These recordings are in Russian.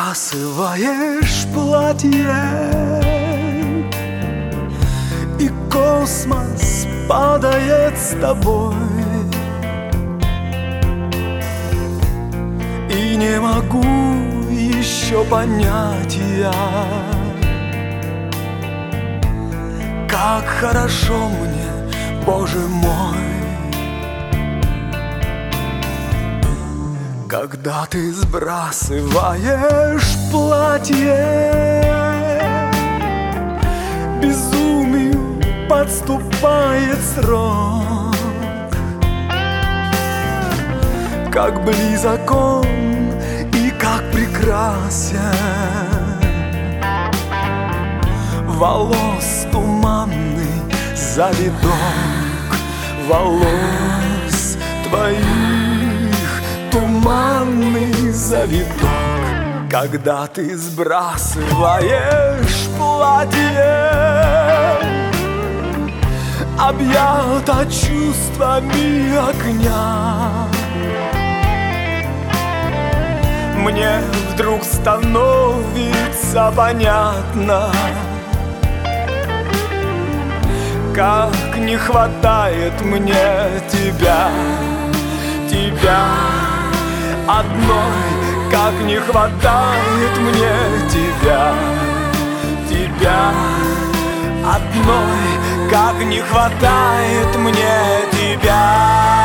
сбрасываешь платье, и космос падает с тобой. И не могу еще понять я, как хорошо мне, Боже мой, когда ты сбрасываешь платье. Безумию подступает срок, как близок он и как прекрасен. Волос туманный завиток, волос твоих туманный завиток. Когда ты сбрасываешь платье, объята чувствами огня, мне вдруг становится понятно, как не хватает мне тебя, тебя одной. Как не хватает мне тебя, тебя одной. Как не хватает мне тебя.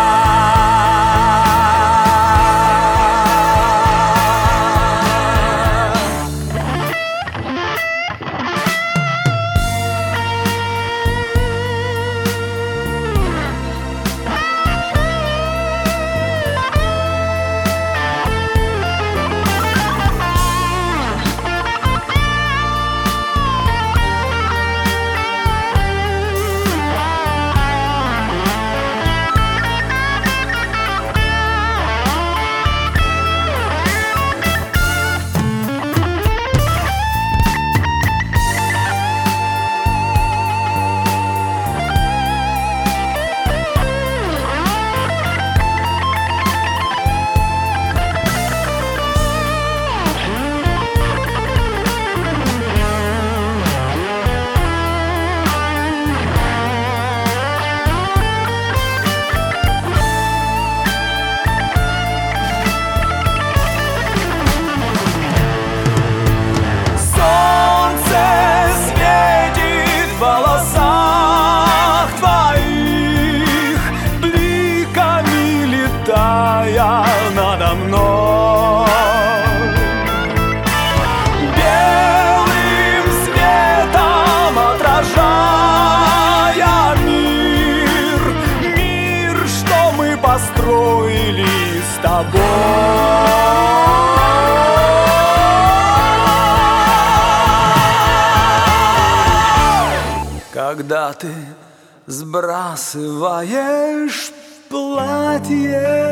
Надо мной белым светом отражая мир, мир, что мы построили с тобой. Когда ты сбрасываешь платье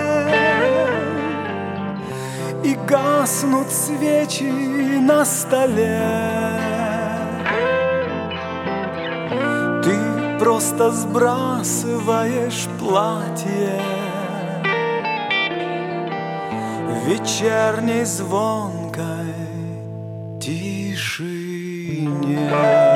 и гаснут свечи на столе, ты просто сбрасываешь платье в вечерней звонкой тишине.